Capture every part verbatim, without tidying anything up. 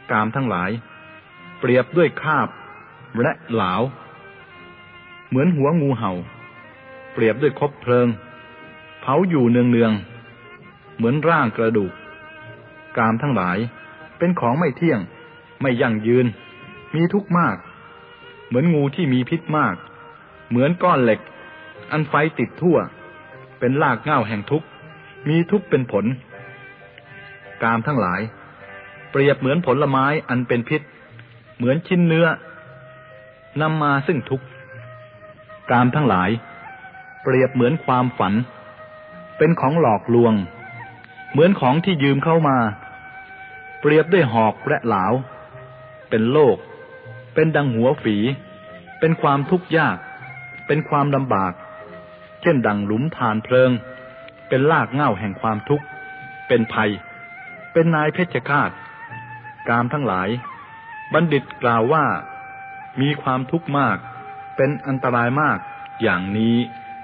กามทั้งหลายเปรียบด้วยคาบและหลาวเหมือนหัวงูเห่าเปรียบด้วยคบเพลิงเผาอยู่เนืองๆเหมือนร่างกระดูกกามทั้งหลายเป็นของไม่เที่ยงไม่ยั่งยืนมีทุกข์มากเหมือนงูที่มีพิษมากเหมือนก้อนเหล็กอันไฟติดทั่วเป็นรากเหง้าแห่งทุกข์มีทุกข์เป็นผลกามทั้งหลายเปรียบเหมือนผลไม้อันเป็นพิษเหมือนชิ้นเนื้อนำมาซึ่งทุกข์กามทั้งหลายเปรียบเหมือนความฝันเป็นของหลอกลวงเหมือนของที่ยืมเข้ามาเปรียบด้วยหอกและหลาวเป็นโลกเป็นดังหัวฝีเป็นความทุกข์ยากเป็นความลำบากเช่นดังหลุมฐานเพลิงเป็นรากเหง้าแห่งความทุกข์เป็นภัยเป็นนายเพชฌฆาตกามทั้งหลายบัณฑิตกล่าวว่ามีความทุกข์มากเป็นอันตรายมากอย่างนี้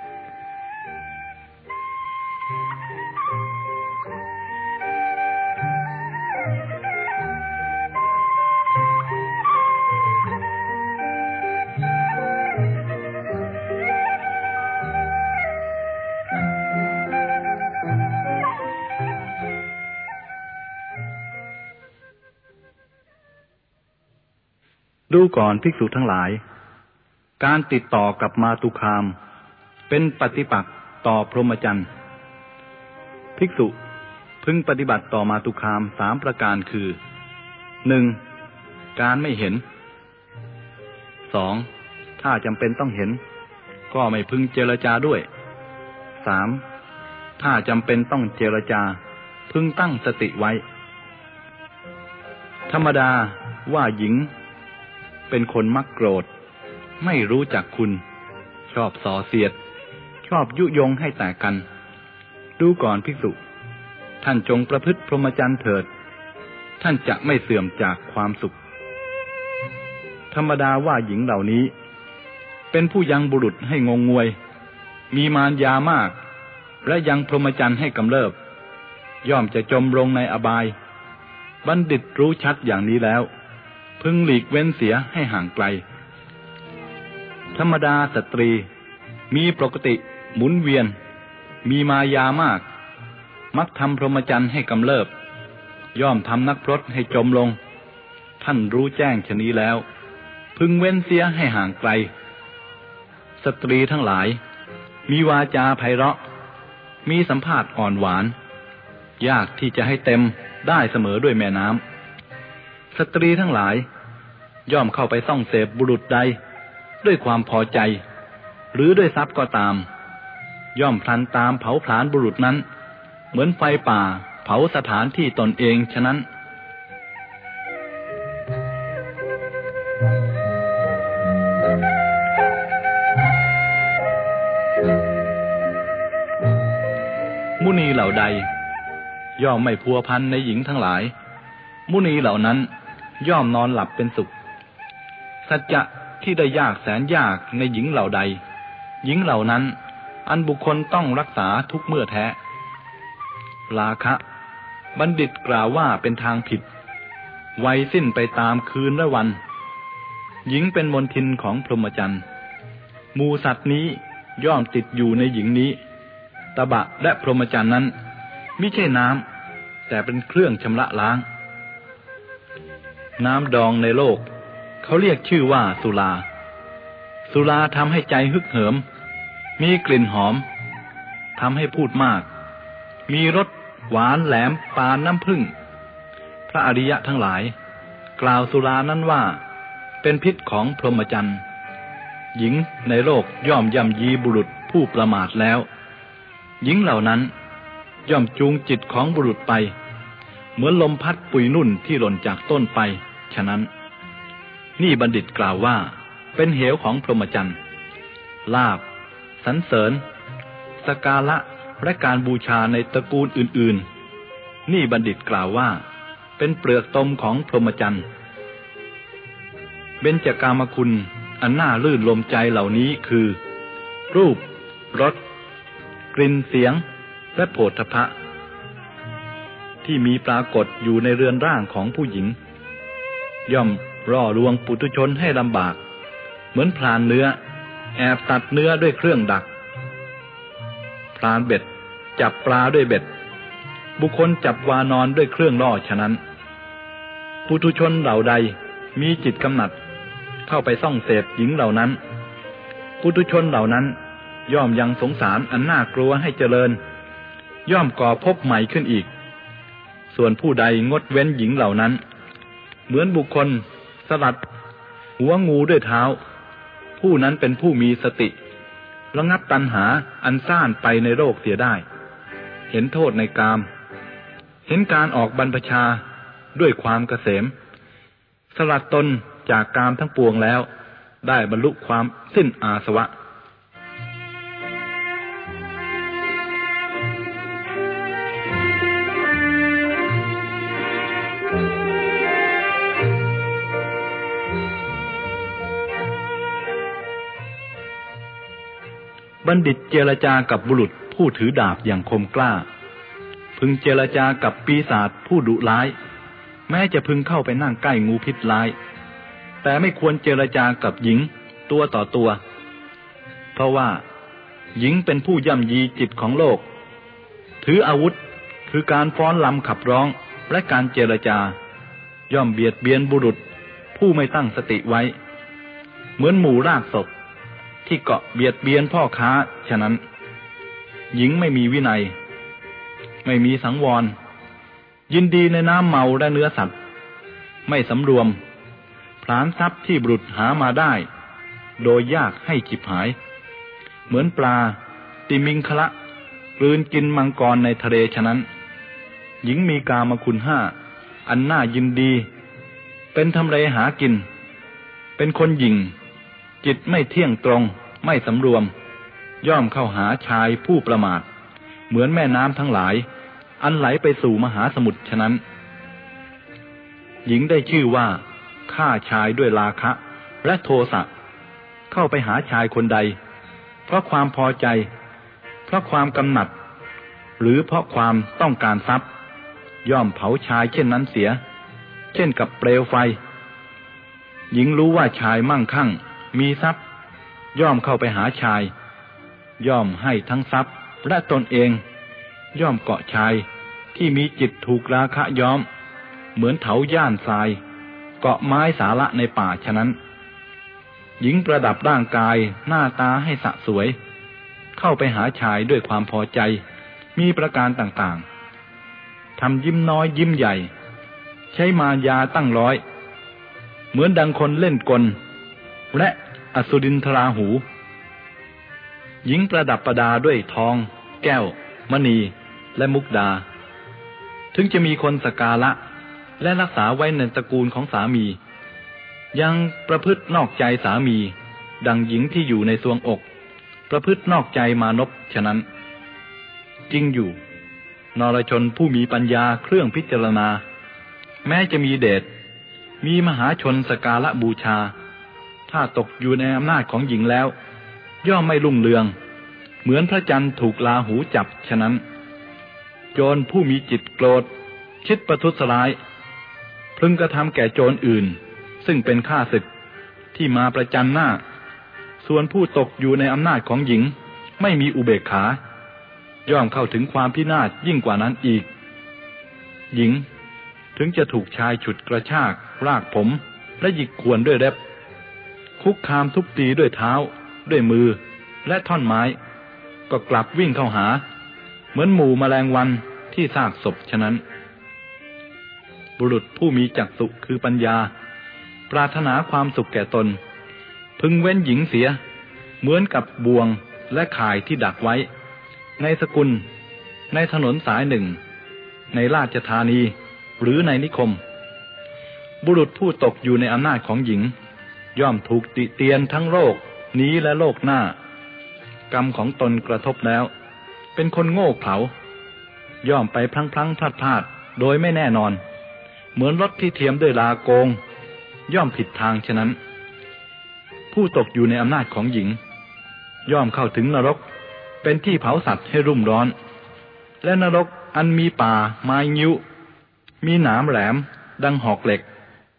ดูก่อนภิกษุทั้งหลายการติดต่อกับมาตุคามเป็นปฏิปักษ์ต่อพรหมจรรย์ภิกษุพึงปฏิบัติต่อมาตุคามสามประการคือหนึ่งการไม่เห็นสองถ้าจำเป็นต้องเห็นก็ไม่พึงเจรจาด้วยสามถ้าจำเป็นต้องเจรจาพึงตั้งสติไว้ธรรมดาว่าหญิงเป็นคนมักโกรธไม่รู้จักคุณชอบส่อเสียดชอบยุยงให้แตกกันดูก่อนภิกษุท่านจงประพฤติพรหมจรรย์เถิดท่านจะไม่เสื่อมจากความสุขธรรมดาว่าหญิงเหล่านี้เป็นผู้ยังบุรุษให้งงงวยมีมารยามากและยังพรหมจรรย์ให้กำเริบย่อมจะจมลงในอบายบัณฑิตรู้ชัดอย่างนี้แล้วพึงหลีกเว้นเสียให้ห่างไกลธรรมดาสตรีมีปกติหมุนเวียนมีมายามากมักทำพรหมจรรย์ให้กำเริบย่อมทำนักพรตให้จมลงท่านรู้แจ้งชะนี้แล้วพึงเว้นเสียให้ห่างไกลสตรีทั้งหลายมีวาจาไพเราะมีสัมภาษณ์อ่อนหวานยากที่จะให้เต็มได้เสมอด้วยแม่น้ำสตรีทั้งหลายย่อมเข้าไปส่องเสพบุรุษใดด้วยความพอใจหรือด้วยทรัพย์ก็ตามย่อมพลันตามเผาผลาญบุรุษนั้นเหมือนไฟป่าเผาสถานที่ตนเองฉะนั้นมุนีเหล่าใดย่อมไม่พัวพันในหญิงทั้งหลายมุนีเหล่านั้นย่อมนอนหลับเป็นสุขสัจจะที่ได้ยากแสนยากในหญิงเหล่าใดหญิงเหล่านั้นอันบุคคลต้องรักษาทุกเมื่อแท้ราคะบัณฑิตกล่าวว่าเป็นทางผิดไวสิ้นไปตามคืนและวันหญิงเป็นมลทินของพรหมจรรย์หมู่สัตว์นี้ย่อมติดอยู่ในหญิงนี้ตบะและพรหมจรรย์นั้นมิใช่น้ำแต่เป็นเครื่องชำระล้างน้ำดองในโลกเขาเรียกชื่อว่าสุราสุราทำให้ใจฮึกเหิมมีกลิ่นหอมทำให้พูดมากมีรสหวานแหลมปานน้ำผึ้งพระอริยะทั้งหลายกล่าวสุรานั้นว่าเป็นพิษของพรหมจรรย์หญิงในโลกย่อมย่ำยีบุรุษผู้ประมาทแล้วหญิงเหล่านั้นย่อมจูงจิตของบุรุษไปเหมือนลมพัดปุยนุ่นที่หล่นจากต้นไปฉะนั้นนี่บัณฑิตกล่าวว่าเป็นเหวของพรหมจรรย์ลาภสรรเสริญสักการะและการบูชาในตระกูลอื่นๆนี่บัณฑิตกล่าวว่าเป็นเปลือกตมของพรหมจรรย์เบญจกามคุณอันน่าลื่นลมใจเหล่านี้คือรูปรสกลิ่นเสียงและโผฏฐัพพะที่มีปรากฏอยู่ในเรือนร่างของผู้หญิงย่อมร่อลวงปุถุชนให้ลำบากเหมือนพรานเนื้อแอบตัดเนื้อด้วยเครื่องดักพรานเบ็ดจับปลาด้วยเบ็ดบุคคลจับวานอนด้วยเครื่องล่อฉะนั้นปุถุชนเหล่าใดมีจิตกำหนัดเข้าไปส่องเสพหญิงเหล่านั้นปุถุชนเหล่านั้นย่อมยังสงสารอันน่ากลัวให้เจริญย่อมก่อภพใหม่ขึ้นอีกส่วนผู้ใดงดเว้นหญิงเหล่านั้นเหมือนบุคคลสลัดหัวงูด้วยเท้าผู้นั้นเป็นผู้มีสติระงับตัณหาอันซ่านไปในโลกเสียได้เห็นโทษในกามเห็นการออกบรรพชาด้วยความเกษมสลัดตนจากกามทั้งปวงแล้วได้บรรลุความสิ้นอาสวะบัณฑิตเจรจากับบุรุษผู้ถือดาบอย่างคมกล้าพึงเจรจากับปีศาจผู้ดุร้ายแม้จะพึงเข้าไปนั่งใกล้งูพิษร้ายแต่ไม่ควรเจรจากับหญิงตัวต่อตัวเพราะว่าหญิงเป็นผู้ย่ำยีจิตของโลกถืออาวุธคือการฟ้อนรำขับร้องและการเจรจาย่อมเบียดเบียนบุรุษผู้ไม่ตั้งสติไว้เหมือนหมู่รากศพที่เกาะเบียดเบียนพ่อค้าฉะนั้นหญิงไม่มีวินัยไม่มีสังวรยินดีในน้ำเมาและเนื้อสัตว์ไม่สำรวมผลาญทรัพย์ที่บุรุษหามาได้โดยยากให้ฉิบหายเหมือนปลาติมิงคละกลืนกินมังกรในทะเลฉะนั้นหญิงมีกามคุณห้าอันน่ายินดีเป็นทำเลหากินเป็นคนหยิ่งจิตไม่เที่ยงตรงไม่สำรวมย่อมเข้าหาชายผู้ประมาทเหมือนแม่น้ำทั้งหลายอันไหลไปสู่มหาสมุทรฉะนั้นหญิงได้ชื่อว่าฆ่าชายด้วยราคะและโทสะเข้าไปหาชายคนใดเพราะความพอใจเพราะความกำหนัดหรือเพราะความต้องการทรัพย์ย่อมเผาชายเช่นนั้นเสียเช่นกับเปลวไฟหญิงรู้ว่าชายมั่งคั่งมีทรัพย์ย่อมเข้าไปหาชายย่อมให้ทั้งทรัพย์และตนเองย่อมเกาะชายที่มีจิตถูกราคะย้อมเหมือนเถาย่านทรายเกาะไม้สาระในป่าฉะนั้นหญิงประดับร่างกายหน้าตาให้สะสวยเข้าไปหาชายด้วยความพอใจมีประการต่างๆทำยิ้มน้อยยิ้มใหญ่ใช้มายาตั้งร้อยเหมือนดังคนเล่นกลและอสุรินทราหูหญิงประดับประดาด้วยทองแก้วมณีและมุกดาถึงจะมีคนสักการะและรักษาไว้ในตระกูลของสามียังประพฤตินอกใจสามีดังหญิงที่อยู่ในทรวงอกประพฤตินอกใจมานพฉะนั้นจริงอยู่นรชนผู้มีปัญญาเครื่องพิจารณาแม้จะมีเดชมีมหาชนสักการะบูชาถ้าตกอยู่ในอำนาจของหญิงแล้วย่อมไม่รุ่งเรืองเหมือนพระจันทร์ถูกราหูจับฉะนั้นโจรผู้มีจิตโกรธคิดประทุษร้ายพึงกระทำแก่โจรอื่นซึ่งเป็นข้าศึกที่มาประจันหน้าส่วนผู้ตกอยู่ในอำนาจของหญิงไม่มีอุเบกขาย่อมเข้าถึงความพินาศยิ่งกว่านั้นอีกหญิงถึงจะถูกชายฉุดกระชากรากผมและหยิกข่วนด้วยเล็บคุกคามทุบตีด้วยเท้าด้วยมือและท่อนไม้ก็กลับวิ่งเข้าหาเหมือนหมู่แมลงวันที่ซากศพฉะนั้นบุรุษผู้มีจักษุคือปัญญาปรารถนาความสุขแก่ตนพึงเว้นหญิงเสียเหมือนกับบ่วงและข่ายที่ดักไว้ในสกุลในถนนสายหนึ่งในราชธานีหรือในนิคมบุรุษผู้ตกอยู่ในอำนาจของหญิงย่อมถูกติเตียนทั้งโลกนี้และโลกหน้ากรรมของตนกระทบแล้วเป็นคนโง่เขลาย่อมไปพลั้งพลั้งพลาดพลาดโดยไม่แน่นอนเหมือนรถที่เทียมด้วยลาโกงย่อมผิดทางฉะนั้นผู้ตกอยู่ในอำนาจของหญิงย่อมเข้าถึงนรกเป็นที่เผาสัตว์ให้รุ่มร้อนและนรกอันมีป่าไม้งิ้วมีหนามแหลมดังหอกเหล็ก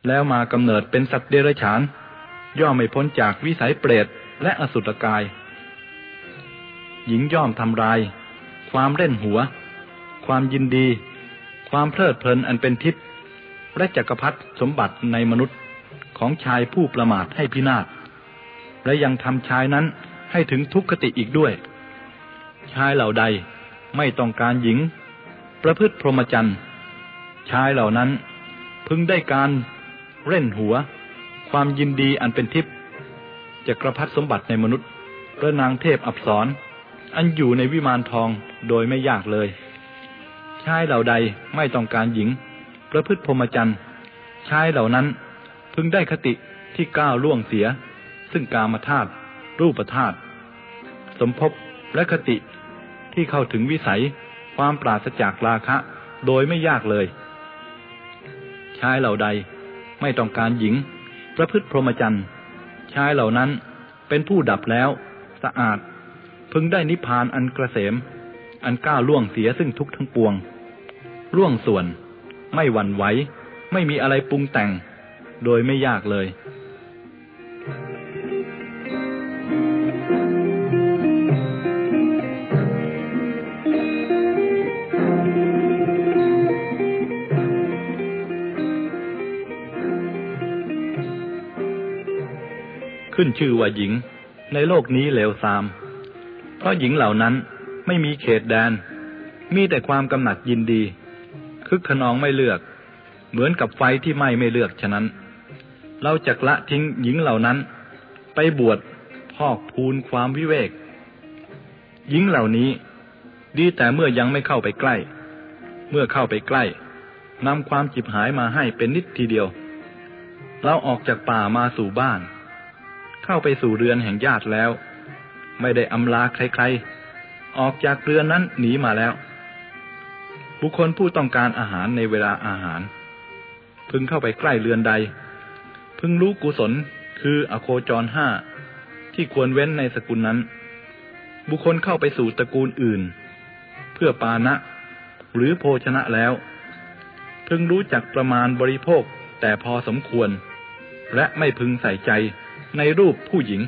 แล้วมากำเนิดเป็นสัตว์เดรัจฉานย่อมไม่พ้นจากวิสัยเปรตและอสุรกายหญิงย่อมทำลายความเล่นหัวความยินดีความเพลิดเพลินอันเป็นทิพย์และจักรพรรดิสมบัติในมนุษย์ของชายผู้ประมาทให้พินาศและยังทำชายนั้นให้ถึงทุกขติอีกด้วยชายเหล่าใดไม่ต้องการหญิงประพฤติพรหมจรรย์ชายเหล่านั้นพึงได้การเล่นหัวความยินดีอันเป็นทิพย์จักรพรรดิสมบัติในมนุษย์พระนางเทพอัปสรอันอยู่ในวิมานทองโดยไม่ยากเลยชายเหล่าใดไม่ต้องการหญิงประพฤติพรหมจรรย์ชายเหล่านั้นพึงได้คติที่ก้าวล่วงเสียซึ่งกามธาตุรูปธาตุสมภพและคติที่เข้าถึงวิสัยความปราศจากราคะโดยไม่ยากเลยชายเหล่าใดไม่ต้องการหญิงประพฤติพรหมจรรย์ชายเหล่านั้นเป็นผู้ดับแล้วสะอาดพึงได้นิพพานอันเกษมอันก้าวล่วงเสียซึ่งทุกข์ทั้งปวงล่วงส่วนไม่หวั่นไหวไม่มีอะไรปรุงแต่งโดยไม่ยากเลยขึ้นชื่อว่าหญิงในโลกนี้เลวทรามเพราะหญิงเหล่านั้นไม่มีเขตแดนมีแต่ความกำหนัดยินดีคึกขนองไม่เลือกเหมือนกับไฟที่ไหม้ไม่เลือกฉะนั้นเราจักละทิ้งหญิงเหล่านั้นไปบวชพอกพูนความวิเวกหญิงเหล่านี้ดีแต่เมื่อยังไม่เข้าไปใกล้เมื่อเข้าไปใกล้นำความจิบหายมาให้เป็นนิดทีเดียวเราออกจากป่ามาสู่บ้านเข้าไปสู่เรือนแห่งญาติแล้วไม่ได้อำลาใครๆออกจากเรือนนั้นหนีมาแล้วบุคคลผู้ต้องการอาหารในเวลาอาหารพึงเข้าไปใกล้เรือนใดพึงรู้กุศลคืออโคจรห้าที่ควรเว้นในสกุลนั้นบุคคลเข้าไปสู่ตระกูลอื่นเพื่อปานะหรือโภชนะแล้วพึงรู้จักประมาณบริโภคแต่พอสมควรและไม่พึงใส่ใจในรูปผู้หญิง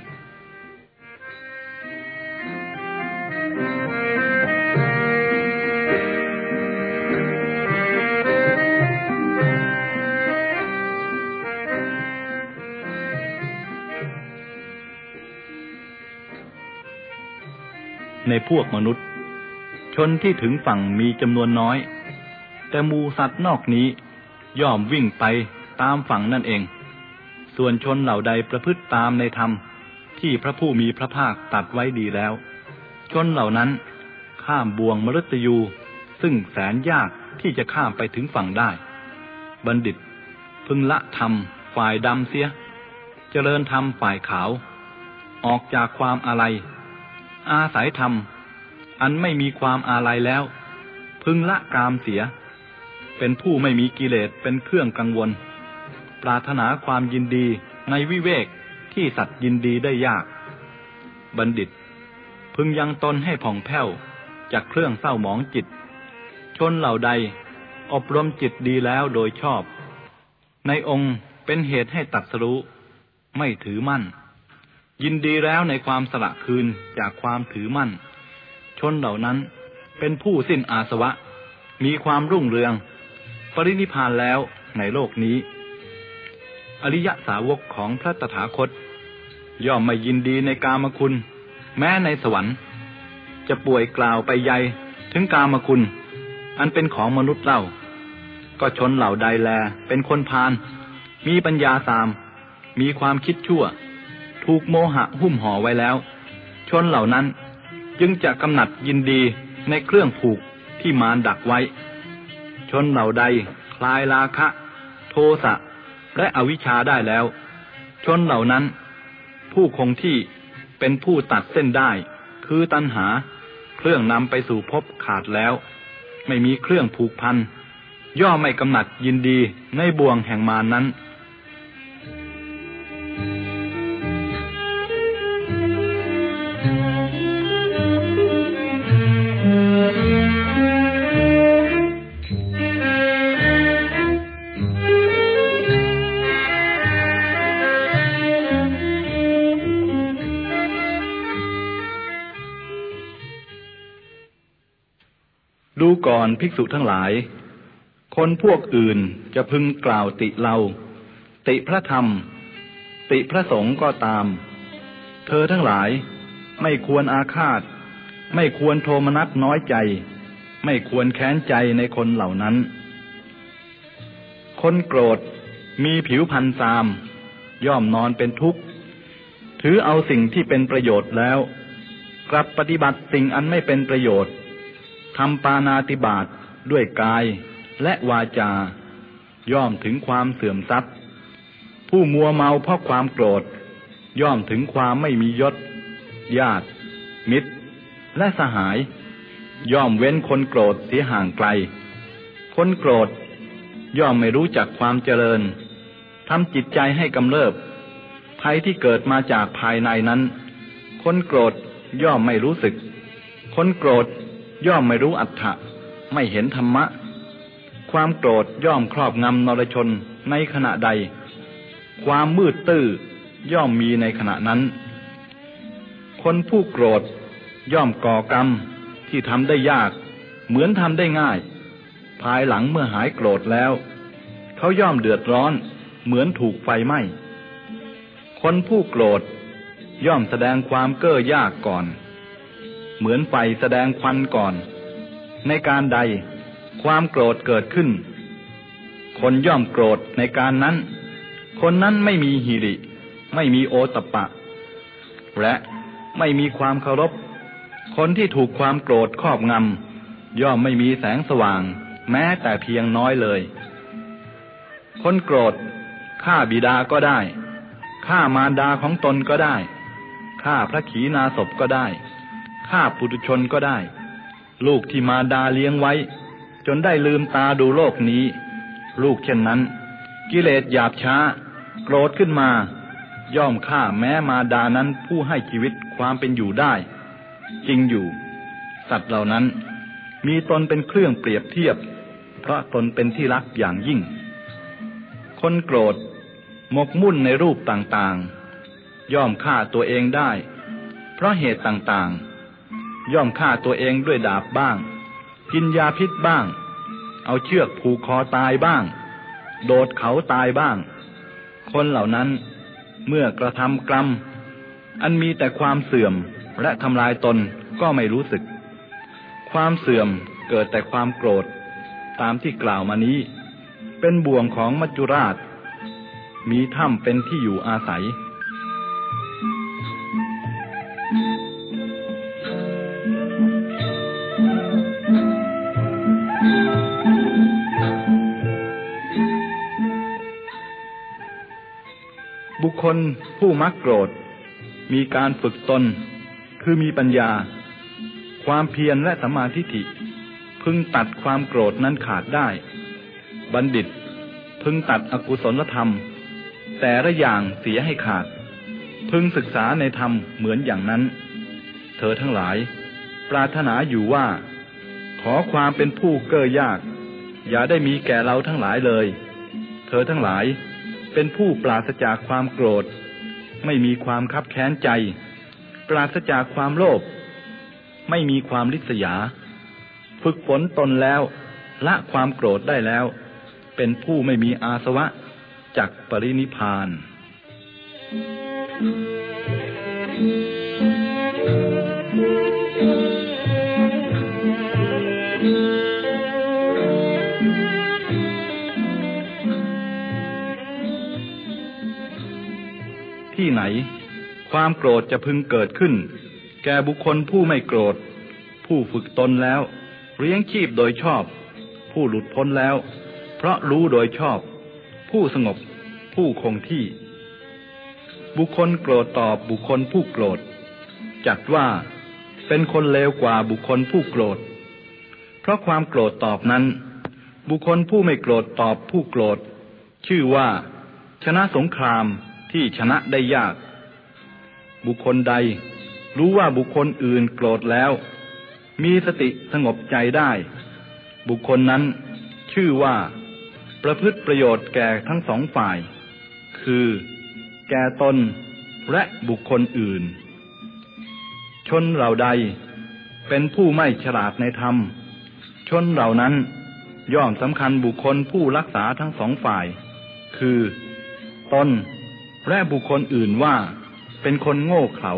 ในพวกมนุษย์ชนที่ถึงฝั่งมีจำนวนน้อยแต่หมู่สัตว์นอกนี้ย่อมวิ่งไปตามฝั่งนั่นเองส่วนชนเหล่าใดประพฤติตามในธรรมที่พระผู้มีพระภาคตรัสไว้ดีแล้วชนเหล่านั้นข้ามบ่วงมฤตยูซึ่งแสนยากที่จะข้ามไปถึงฝั่งได้บัณฑิตพึงละธรรมฝ่ายดำเสียเจริญธรรมฝ่ายขาวออกจากความอาลัยอาศัยธรรมอันไม่มีความอาลัยแล้วพึงละกามเสียเป็นผู้ไม่มีกิเลสเป็นเครื่องกังวลปรารถนาความยินดีในวิเวกที่สัตว์ยินดีได้ยากบัณฑิตพึงยังตนให้ผ่องแผ้วจากเครื่องเศร้าหมองจิตชนเหล่าใดอบรมจิตดีแล้วโดยชอบในองค์เป็นเหตุให้ตรัสรู้ไม่ถือมั่นยินดีแล้วในความสละคืนจากความถือมั่นชนเหล่านั้นเป็นผู้สิ้นอาสวะมีความรุ่งเรืองปรินิพพานแล้วในโลกนี้อริยสาวกของพระตถาคตย่อมไม่ยินดีในกามคุณแม้ในสวรรค์จะป่วยกล่าวไปใหญ่ถึงกามคุณอันเป็นของมนุษย์เล่าก็ชนเหล่าใดแลเป็นคนพาลมีปัญญาตามมีความคิดชั่วถูกโมหะหุ้มห่อไว้แล้วชนเหล่านั้นจึงจะกำหนัดยินดีในเครื่องผูกที่มารดักไว้ชนเหล่าใดคลายราคะโทสะและอวิชชาได้แล้วชนเหล่านั้นผู้คงที่เป็นผู้ตัดเส้นได้คือตัณหาเครื่องนำไปสู่ภพขาดแล้วไม่มีเครื่องผูกพันย่อมไม่กำหนัดยินดีในบ่วงแห่งมารนั้นก่อนภิกษุทั้งหลายคนพวกอื่นจะพึงกล่าวติเราติพระธรรมติพระสงฆ์ก็ตามเธอทั้งหลายไม่ควรอาฆาตไม่ควรโทมนัสน้อยใจไม่ควรแค้นใจในคนเหล่านั้นคนโกรธมีผิวพรรณทรามย่อมนอนเป็นทุกข์ถือเอาสิ่งที่เป็นประโยชน์แล้วกลับปฏิบัติสิ่งอันไม่เป็นประโยชน์ทำปาณาติบาตด้วยกายและวาจาย่อมถึงความเสื่อมทรัพย์ผู้มัวเมาเพราะความโกรธย่อมถึงความไม่มียศญาติมิตรและสหายย่อมเว้นคนโกรธเสียห่างไกลคนโกรธย่อมไม่รู้จักความเจริญทำจิตใจให้กำเริบภัยที่เกิดมาจากภายในนั้นคนโกรธย่อมไม่รู้สึกคนโกรธย่อมไม่รู้อัตถะไม่เห็นธรรมะความโกรธย่อมครอบงำนรชนในขณะใดความมืดตื้อย่อมมีในขณะนั้นคนผู้โกรธย่อมก่อกรรมที่ทำได้ยากเหมือนทำได้ง่ายภายหลังเมื่อหายโกรธแล้วเขาย่อมเดือดร้อนเหมือนถูกไฟไหม้คนผู้โกรธย่อมแสดงความเก้อยากก่อนเหมือนไฟแสดงควันก่อนในการใดความโกรธเกิดขึ้นคนย่อมโกรธในการนั้นคนนั้นไม่มีหิริไม่มีโอตตัปปะและไม่มีความเคารพคนที่ถูกความโกรธครอบงำย่อมไม่มีแสงสว่างแม้แต่เพียงน้อยเลยคนโกรธฆ่าบิดาก็ได้ฆ่ามารดาของตนก็ได้ฆ่าพระขีณาสพก็ได้ฆ่าปุถุชนก็ได้ลูกที่มารดาเลี้ยงไว้จนได้ลืมตาดูโลกนี้ลูกเช่นนั้นกิเลสหยาบช้าโกรธขึ้นมาย่อมฆ่าแม้มารดานั้นผู้ให้ชีวิตความเป็นอยู่ได้จริงอยู่สัตว์เหล่านั้นมีตนเป็นเครื่องเปรียบเทียบเพราะตนเป็นที่รักอย่างยิ่งคนโกรธหมกมุ่นในรูปต่างๆย่อมฆ่าตัวเองได้เพราะเหตุต่างๆย่อมฆ่าตัวเองด้วยดาบบ้างกินยาพิษบ้างเอาเชือกผูกคอตายบ้างโดดเขาตายบ้างคนเหล่านั้นเมื่อกระทำกรรมอันมีแต่ความเสื่อมและทำลายตนก็ไม่รู้สึกความเสื่อมเกิดแต่ความโกรธตามที่กล่าวมานี้เป็นบ่วงของมัจจุราชมีถ้ำเป็นที่อยู่อาศัยบุคคลผู้มักโกรธมีการฝึกตนคือมีปัญญาความเพียรและสัมมาทิฏฐิพึงตัดความโกรธนั้นขาดได้บัณฑิตพึงตัดอกุศลธรรมแต่ละอย่างเสียให้ขาดพึงศึกษาในธรรมเหมือนอย่างนั้นเธอทั้งหลายปรารถนาอยู่ว่าขอความเป็นผู้เก้อยากอย่าได้มีแก่เราทั้งหลายเลยเธอทั้งหลายเป็นผู้ปราศจากความโกรธไม่มีความคับแค้นใจปราศจากความโลภไม่มีความริษยาฝึกฝนตนแล้วละความโกรธได้แล้วเป็นผู้ไม่มีอาสวะจักปรินิพพานที่ไหนความโกรธจะพึงเกิดขึ้นแก่บุคคลผู้ไม่โกรธผู้ฝึกตนแล้วเลี้ยงชีพโดยชอบผู้หลุดพ้นแล้วเพราะรู้โดยชอบผู้สงบผู้คงที่บุคคลโกรธตอบบุคคลผู้โกรธจัดว่าเป็นคนเลวกว่าบุคคลผู้โกรธเพราะความโกรธตอบนั้นบุคคลผู้ไม่โกรธตอบผู้โกรธชื่อว่าชนะสงครามที่ชนะได้ยากบุคคลใดรู้ว่าบุคคลอื่นโกรธแล้วมีสติสงบใจได้บุคคลนั้นชื่อว่าประพฤติประโยชน์แก่ทั้งสองฝ่ายคือแก่ตนและบุคคลอื่นชนเหล่าใดเป็นผู้ไม่ฉลาดในธรรมชนเหล่านั้นย่อมสำคัญบุคคลผู้รักษาทั้งสองฝ่ายคือตนและบุคคลอื่นว่าเป็นคนโง่เขลา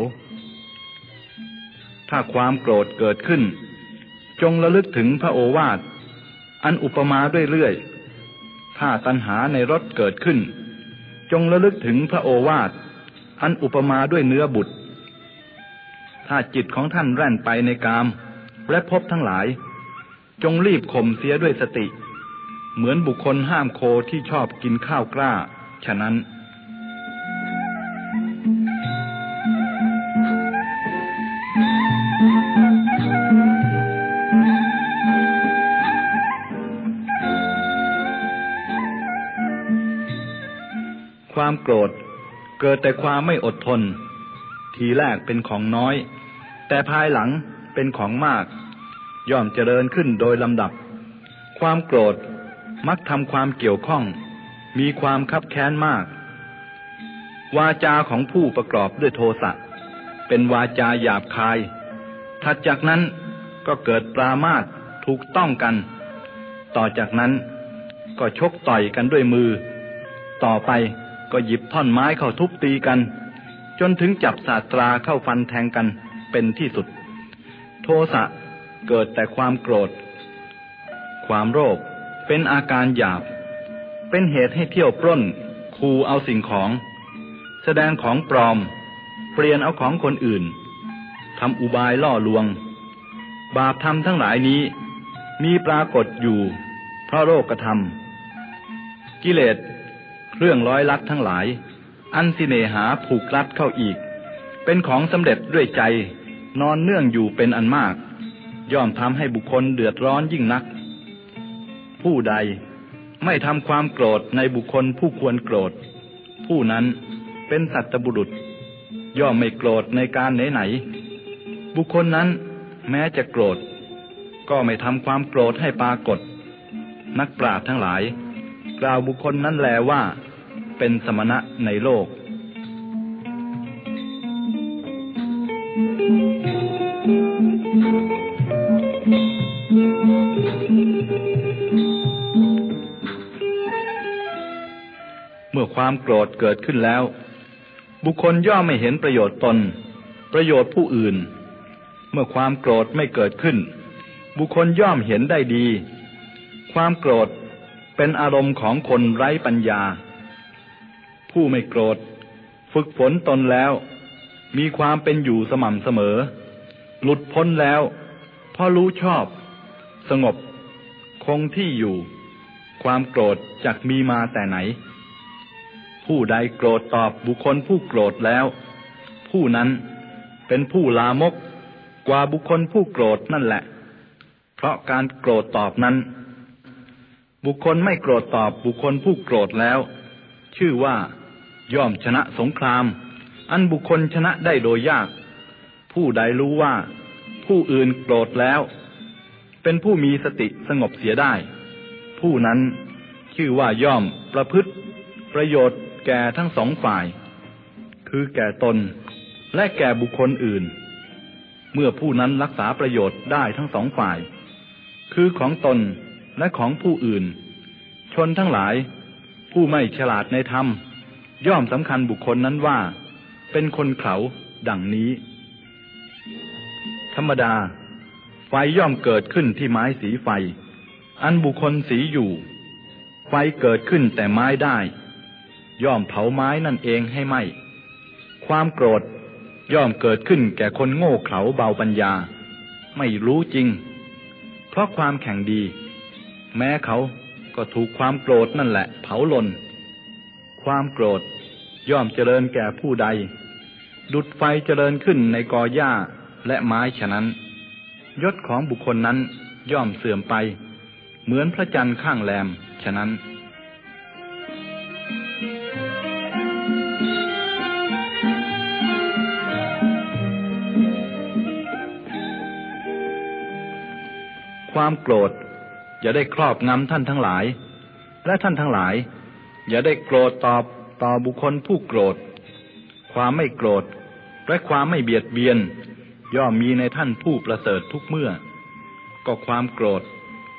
ถ้าความโกรธเกิดขึ้นจงระลึกถึงพระโอวาทอันอุปมาเรื่อยๆถ้าตัณหาในรสเกิดขึ้นจงระลึกถึงพระโอวาทอันอุปมาด้วยเนื้อบุตรถ้าจิตของท่านแล่นไปในกามและภพทั้งหลายจงรีบข่มเสียด้วยสติเหมือนบุคคลห้ามโคที่ชอบกินข้าวกล้าฉะนั้นความโกรธเกิดแต่ความไม่อดทนทีแรกเป็นของน้อยแต่ภายหลังเป็นของมากย่อมเจริญขึ้นโดยลำดับความโกรธมักทำความเกี่ยวข้องมีความคับแค้นมากวาจาของผู้ประกอบด้วยโทสะเป็นวาจาหยาบคายถัดจากนั้นก็เกิดปรามาสถูกต้องกันต่อจากนั้นก็ชกต่อยกันด้วยมือต่อไปก็หยิบท่อนไม้เข้าทุบตีกันจนถึงจับศาสตราเข้าฟันแทงกันเป็นที่สุดโทสะเกิดแต่ความโกรธความโลภเป็นอาการหยาบเป็นเหตุให้เที่ยวปล้นขู่เอาสิ่งของแสดงของปลอมเปลี่ยนเอาของคนอื่นทำอุบายล่อลวงบาปธรรมทั้งหลายนี้มีปรากฏอยู่เพราะโลกธรรมกิเลสเครื่องร้อยลัดทั้งหลายอันสิเนหาผูกรัดเข้าอีกเป็นของสำเร็จด้วยใจนอนเนื่องอยู่เป็นอันมากย่อมทำให้บุคคลเดือดร้อนยิ่งนักผู้ใดไม่ทำความโกรธในบุคคลผู้ควรโกรธผู้นั้นเป็นสัตบุรุษย่อมไม่โกรธในการไหนๆบุคคลนั้นแม้จะโกรธก็ไม่ทำความโกรธให้ปรากฏนักปราชญ์ทั้งหลายกล่าวบุคคลนั้นแลว่าเป็นสมณะในโลกเมื่อความโกรธเกิดขึ้นแล้วบุคคลย่อมไม่เห็นประโยชน์ตนประโยชน์ผู้อื่นเมื่อความโกรธไม่เกิดขึ้นบุคคลย่อมเห็นได้ดีความโกรธเป็นอารมณ์ของคนไร้ปัญญาผู้ไม่โกรธฝึกฝนตนแล้วมีความเป็นอยู่สม่ำเสมอหลุดพ้นแล้วเพราะรู้ชอบสงบคงที่อยู่ความโกรธจักมีมาแต่ไหนผู้ใดโกรธตอบบุคคลผู้โกรธแล้วผู้นั้นเป็นผู้ลามกกว่าบุคคลผู้โกรธนั่นแหละเพราะการโกรธตอบนั้นบุคคลไม่โกรธตอบบุคคลผู้โกรธแล้วชื่อว่าย่อมชนะสงครามอันบุคคลชนะได้โดยยากผู้ใดรู้ว่าผู้อื่นโกรธแล้วเป็นผู้มีสติสงบเสียได้ผู้นั้นชื่อว่าย่อมประพฤติประโยชน์แก่ทั้งสองฝ่ายคือแก่ตนและแก่บุคคลอื่นเมื่อผู้นั้นรักษาประโยชน์ได้ทั้งสองฝ่ายคือของตนและของผู้อื่นชนทั้งหลายผู้ไม่ฉลาดในธรรมย่อมสำคัญบุคคลนั้นว่าเป็นคนเขลาดังนี้ธรรมดาไฟย่อมเกิดขึ้นที่ไม้สีไฟอันบุคคลสีอยู่ไฟเกิดขึ้นแต่ไม้ได้ย่อมเผาไม้นั่นเองให้ไหม้ความโกรธย่อมเกิดขึ้นแก่คนโง่เขลาเบาปัญญาไม่รู้จริงเพราะความแข่งดีแม้เขาก็ถูกความโกรธนั่นแหละเผาลนความโกรธย่อมเจริญแก่ผู้ใดดุจไฟเจริญขึ้นในกอหญ้าและไม้ฉะนั้นยศของบุคคลนั้นย่อมเสื่อมไปเหมือนพระจันทร์ข้างแรมฉะนั้นความโกรธอย่าได้ครอบงำท่านทั้งหลายและท่านทั้งหลายอย่าได้โกรธตอบต่อบุคคลผู้โกรธความไม่โกรธและความไม่เบียดเบียนย่อมมีในท่านผู้ประเสริฐทุกเมื่อก็ความโกรธ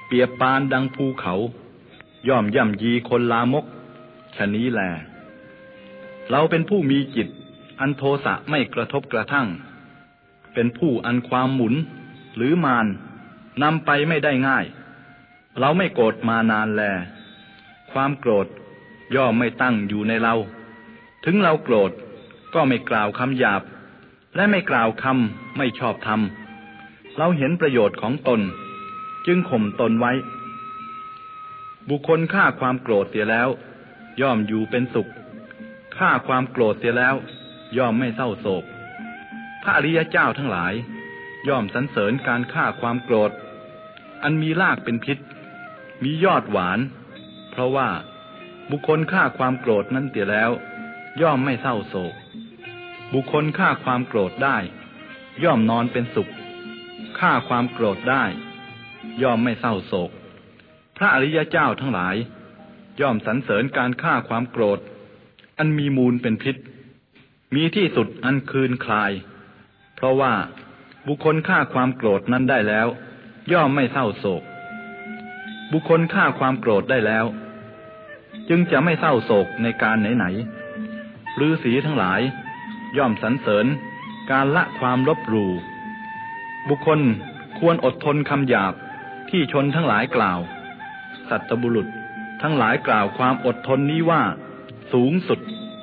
เปรียบปานดังภูเขาย่อมย่ำยีคนลามกฉะนี้แลเราเป็นผู้มีจิตอันโทสะไม่กระทบกระทั่งเป็นผู้อันความหมุนหรือมารนำไปไม่ได้ง่ายเราไม่โกรธมานานแลความโกรธย่อมไม่ตั้งอยู่ในเราถึงเราโกรธก็ไม่กล่าวคำหยาบและไม่กล่าวคำไม่ชอบธรรมเราเห็นประโยชน์ของตนจึงข่มตนไว้บุคคลฆ่าความโกรธเสียแล้วย่อมอยู่เป็นสุขฆ่าความโกรธเสียแล้วย่อมไม่เศร้าโศกพระอริยเจ้าทั้งหลายย่อมสรรเสริญการฆ่าความโกรธอันมีรากเป็นพิษมียอดหวานเพราะว่าบุคคลฆ่าความโกรธนั้นเสียแล้วย่อมไม่เศร้าโศกบุคคลฆ่าความโกรธได้ย่อมนอนเป็นสุขฆ่าความโกรธได้ย่อมไม่เศร้าโศกพระอริยเจ้าทั้งหลายย่อมสรรเสริญการฆ่าความโกรธอันมีมูลเป็นพิษมีที่สุดอันคืนคลายเพราะว่าบุคคลฆ่าความโกรธนั้นได้แล้วย่อมไม่เศร้าโศกบุคคลฆ่าความโกรธได้แล้วจึงจะไม่เศร้าโศกในการไหนๆฤาษีทั้งหลายย่อมสรรเสริญการละความลบหลู่บุคคลควรอดทนคำหยาบที่ชนทั้งหลายกล่าวสัตบุรุษทั้งหลายกล่าวความอดทนนี้ว่าสูงสุด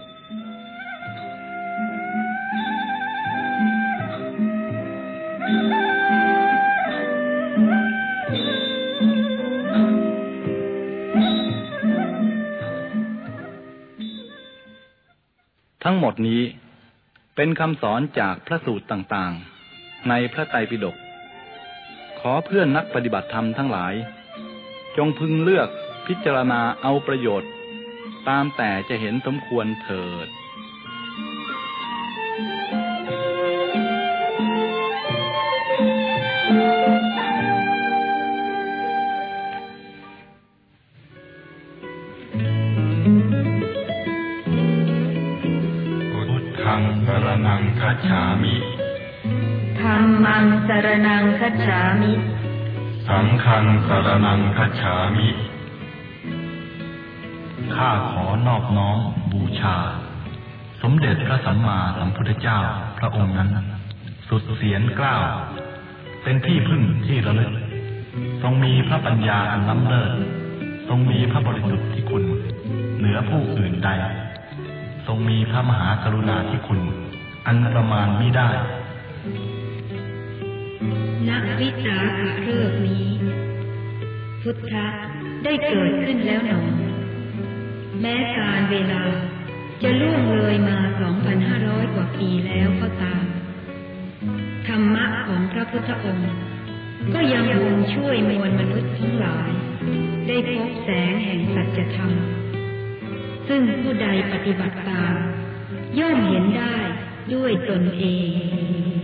ทั้งหมดนี้เป็นคำสอนจากพระสูตรต่างๆในพระไตรปิฎกขอเพื่อนนักปฏิบัติธรรมทั้งหลายจงพึงเลือกพิจารณาเอาประโยชน์ตามแต่จะเห็นสมควรเถิดพุทธังสรณังคัจฉามิธัมมังสรณังคัจฉามิสังฆังสรณังคัจฉามิข้าขอนอบน้อมบูชาสมเด็จพระสัมมาสัมพุทธเจ้าพระองค์นั้นสุดเสียรกล้าวเป็นที่พึ่งที่ระลึกทรงมีพระปัญญาอันล้ำเลิศทรงมีพระบริสุทธิ์ที่คุณเหนือผู้อื่นใดทรงมีพระมหากรุณาธิคุณอันประมาณมิได้ณวิสาขฤกษ์นี้พุทธะได้เกิดขึ้นแล้วหนอแม้การเวลาจะล่วงเลยมา สองพันห้าร้อย กว่าปีแล้วก็ตามธรรมะของพระพุทธองค์ก็ยังคงช่วยมวลมนุษย์ทั้งหลายได้พบแสงแห่งสัจธรรมซึ่งผู้ใดปฏิบัติตามย่อมเห็นได้ด้วยตนเอง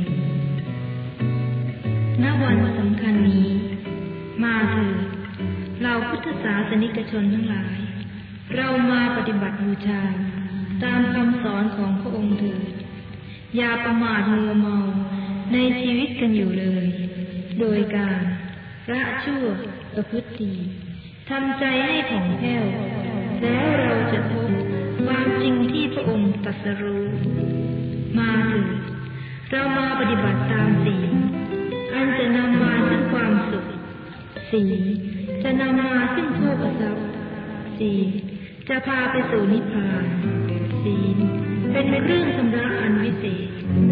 ณวันสำคัญนี้มาเถิดเราพุทธศาสนิกชนทั้งหลายเรามาปฏิบัติบูชาตามคำสอนของพระองค์เถิดอย่าประมาทมัวเมาในชีวิตกันอยู่เลยโดยการละชั่วประพฤติดีทำใจให้ผ่องแผ้วแล้วเราจะพบความจริงที่พระองค์ตรัสรู้มาเถิดเรามาปฏิบัติตามศีลอันจะนำมาซึ่งความสุขศีลจะนำมาซึ่งโภคทรัพย์ศีลจะพาไปสู่นิพพานศีลเป็นเครื่องชำระอันวิเศษ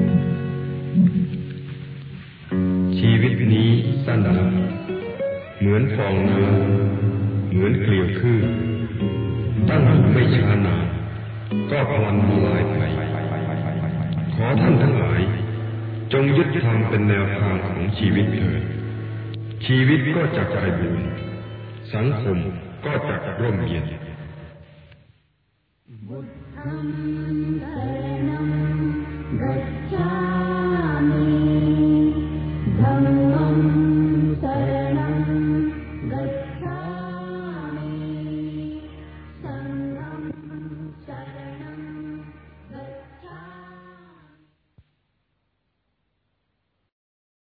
ชีวิตนี้สั้นนักเหมือนฟองน้ำเหมือนเกลียวคลื่นตั้งอยู่ไม่ช้านานก็พลันละลายไปขอท่านทั้งหลายจงยึดธรรมเป็นแนวทางของชีวิตเถิดชีวิตก็จะไพบูรย์สังคมก็จะร่มเย็น